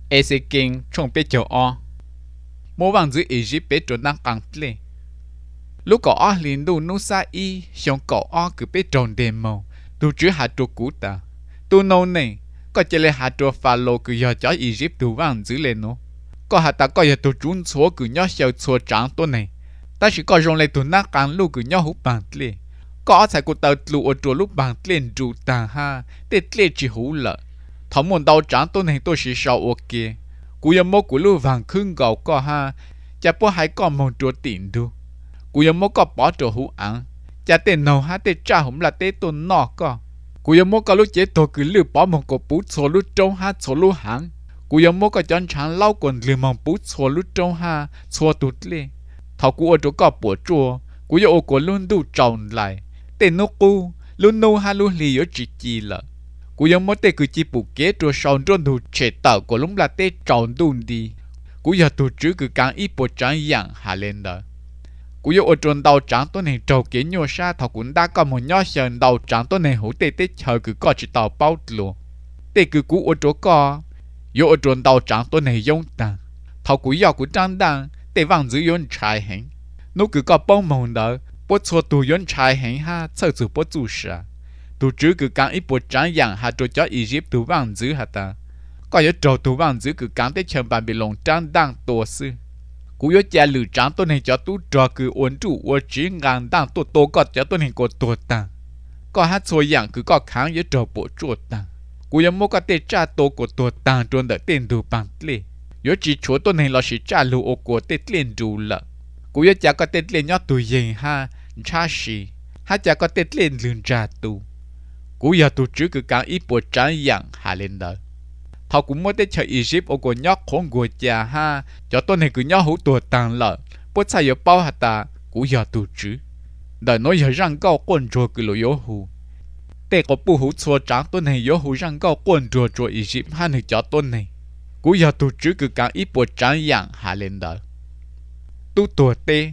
e sẽ kinh trong bé châu o mỗi vàng dưới Egypt bé trốn đang càng tle lúc có o liền đủ nô sa y xong có o cứ bé trốn đêm màu tu chữ hạt trộn cũ ta tu nô này có chỉ là hạt trộn pha lô cứ giờ cho Egypt tu vàng dưới lên nó có hạt ta có giờ tu trốn số cứ nhớ sầu số trắng tu này ta chỉ có dùng lại tu nát càng lúc cứ nhớ hút bằng tle có sai của tàu lụa ở chỗ lúc bằng tle trụ ta ha để tle chỉ hú lợ thằng muốn đào trắng tu này tôi chỉ sợ ok cú yếm mốc của lưu vàng khưng gạo có ha chả bỏ hai con mong chúa tiền đâu cú yếm mốc có bỏ chỗ hú ăn chả tên nào ha tên cha không là tên tôi nọ có cú yếm mốc có lúc chế tôi cứ lưu bỏ mong có bút số lúc trâu ha số lúc hàng cú yếm mốc có chọn chẳng lâu còn lưu mong bút số lúc trâu ha số tụt lên thằng cú ở chỗ có bỏ chùa cú yếm của luôn đủ tròn lại tên nó cú luôn nô ha luôn lì ở chỉ là cú yếm mốc tên cứ chỉ bù kế rồi sau rồi đủ chế tạo của lúc là tên tròn đun đi cú giờ tụt chữ cứ càng ít bộ trắng dạng hà lên đó cú giờ ở trong đầu trắng tôi này trâu kế nhô sa thọ cũng đã có một nhó sườn đầu trắng tôi này hỗ tê tê chờ cứ có chỉ tàu bao luôn tê cứ cú ở chỗ co giờ ở trong đầu trắng tôi này dùng ta thọ cú giờ cú trắng đằng tê vàng dưới yon trái hẹn nó cứ có bông mồng đó bớt xua tù yon trái hẹn ha sợ sự bớt chủ sa tụt chữ cứ càng ít bộ trắng dạng hà trâu cho Egypt tù vàng dưới hà ta có giờ trâu tù vàng dưới cứ càng tê chờ bàn bị lồng trắng đằng tổ sư cú yếu cha lử trắng tôi này cho tu trò cứ uốn trụ uốn chỉ ngang đang tổ có cho tôi này có tổ tàng có hát xôi dạng cứ có kháng yếu trò bộ chuột tàng cú yếu mua cái tê cha tổ của tổ tàng trốn đợi tiền đủ bằng lệ yếu chỉ chúa tôi này là chỉ cha lù ô của tê tiền đủ lợ cú yếu cha có tê tiền nhót tù gì ha cha xì ha cha có tê tiền lường trà tù cú yếu tù chứ cứ càng ít bộ trắng dạng hà lên đời thọ cũng mới tới chơi Egypt ở cổ nhóc khốn gùi cha ha cho tôi này cứ nhóc hú tuổi tàng lợ bớt sai yếu bao hạt ta cú giờ tù chứ đời nói giờ răng cao quân rồi cứ lo yếu hú tê có bu hú xua trắng tôi này yếu hú răng cao quân rồi Egypt ha này cho tôi này cú giờ tù chứ cứ càng ít bộ trắng dạng hà lên đời tu tuổi tê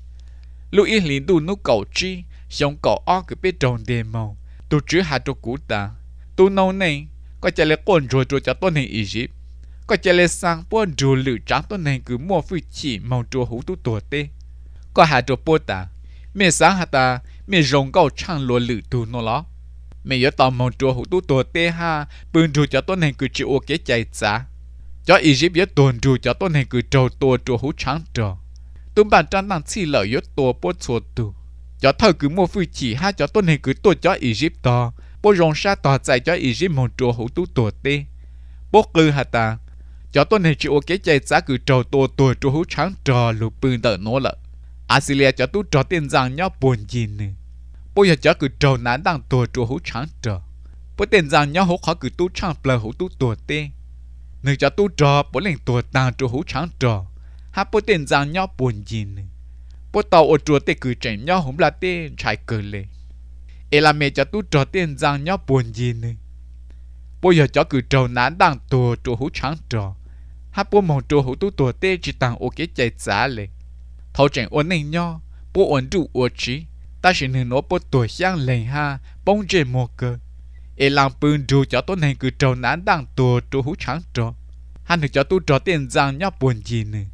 lúc ít liền tu nút cầu chi xong cầu o cứ biết tròn đèn màu tu chứ hạt cho cú ta tu nâu này có chạy lên quân rồi cho tôi này Egypt có chạy lên sang quân rồi lựa trắng tôi này cứ mua phi chỉ mong cho hú tu tuổi tê có hạt cho bố ta mẹ sáng hạt ta mẹ rồng câu chăng lúa lựa tu nó ló mẹ nhớ tao mong cho hú tu tuổi tê ha bưng rồi cho tôi này cứ chịu ok chạy giá cho Egypt nhớ tuần rồi cho tôi này cứ trâu tua cho hú trắng trò tôi bàn trăng đang xì lợi nhớ tua bố xua tu cho thơ cứ mua phi chỉ ha cho tôi này cứ tua cho Egypt to bố rong sa tỏ chạy cho Egypt một chỗ hữu tú tuổi tê bố cư hả ta cho tôi này chịu cái chạy giá cứ trâu tua tuổi chỗ hữu trắng trò lục bưng đỡ nó lợ Australia cho tú trò tiền rằng nhau buồn gì nè bố giờ cho cứ trâu nán đang tuổi chỗ hữu trắng trò bố tiền rằng nhau hữu khó cứ tú trắng plờ hữu tú tuổi tê nơi cho tú trò bố lên tuổi tàng chỗ hữu trắng trò ha bố tiền rằng nhau buồn gì nè bố tàu ở chỗ tê cứ chạy nhau không là tê chạy cờ lệ là mẹ cho tu trò tiền rằng nhau buồn gì nữa bây giờ cho cứ trâu nán đang tùa trâu hú trắng trò hát bố mong trâu hú tu tùa tê chỉ tăng ô kế chạy giá lệ thấu chẳng ổn định nhau bố ổn đủ ổn trí ta chỉ nên nó bố tuổi sang lệnh ha bông trên một cơ làm bưng đủ cho tôi này cứ trâu nán đang tùa trâu hú trắng trò hắn được cho tu trò tiền rằng nhau buồn gì nữa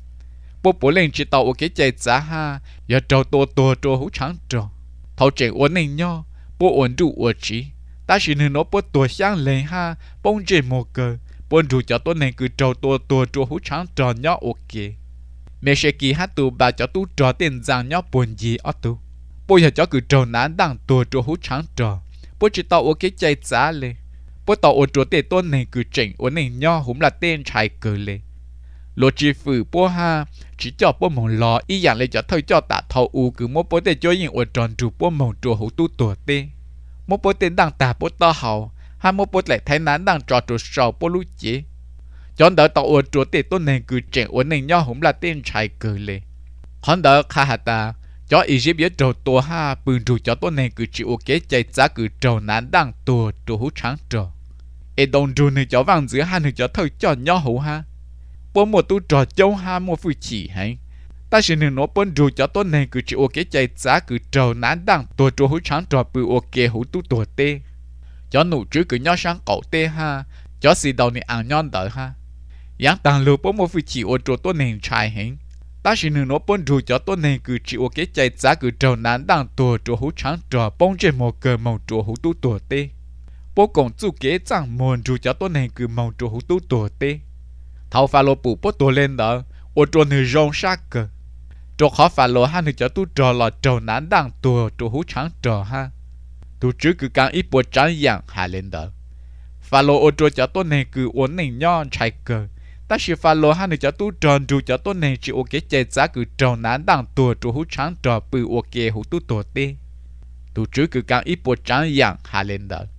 bố lên chỉ tàu ô kế chạy giá ha giờ trâu tùa trâu hú trắng trò thấu trẻ ổn định nhau bố ổn đủ ổn trí ta chỉ nên nó bố tuổi sang lên ha bông trên một cơ bố đủ cho tôi này cứ trâu tua hú trắng trò nhau ok mẹ sẽ ký hát tù bà cho tu trò tiền rằng nhau buồn gì ở tu bố giờ cho cứ trâu nán đang tua hú trắng trò bố chỉ tao ok chạy giá lệ bố tao ổn trò tiền tôi này cứ chỉnh ổn định nhau cũng là tên trái cờ lệ lô chi phử bố ha chỉ cho bố mong lo ý dạng lấy cho thôi cho tạ thầu u cứ mỗi bố tên cho những ở tròn trụ bố mong trụ hữu tu tuổi tê mỗi bố tên đang tà bố to hậu hai mỗi bố lại thấy nán đang trò trụ sầu bố lú chế chọn đỡ tàu ở trụ tê tôi này cứ trẻ ổn định nhau cũng là tên trái cờ lệ hắn đỡ khá hạt ta cho Egypt nhớ trầu tua ha bừng trụ cho tôi này cứ chịu ok chạy giá cứ trầu nán đang tua trụ hữu trắng trò đồng trụ này cho vàng giữa hai này cho thôi cho nhau hữu ha bố một tu trò châu ha một phu chỉ hay ta chỉ nên nó bận rùi cho tôi này cứ chịu ok chạy giá cứ trầu nán đằng tôi trò hú trắng trò bự ok hú tu tuổi tê cho nụ chứ cứ nhau sang cậu tê ha cho xì đầu này ăn nhon đỡ ha yang tang lu bố một phi chỉ ô tô tôi nên trai hình ta chỉ nửa nó bún rùi cho tôi nên cứ chỉ ô cái chạy giá cứ trâu nán đang tua chỗ hú trắng trò bông trên một cờ màu chỗ hú tu tua tê bố còn chú kế chẳng muốn rùi cho tôi nên cứ màu chỗ hú tu tua tê thầu pha lô bù bố tua lên đó ô tô nửa rong sát cờ chỗ khó pha lô hai nửa cho tu trò là trâu nán đang tua chỗ hú trắng trò ha tu chứ cứ càng ít bộ trắng dạng hạ lên đó pha lô ô tô cho tôi nên cứ uốn nền nhon chạy cờ ta chỉ pha lô hai nửa cho tu tròn rùi cho tôi nên chỉ ô cái chạy giá cứ trâu nán đang tua chỗ hú trắng trò bự ô kê hú tu tua tê tu chứ cứ càng ít bộ trắng dạng hạ lên đó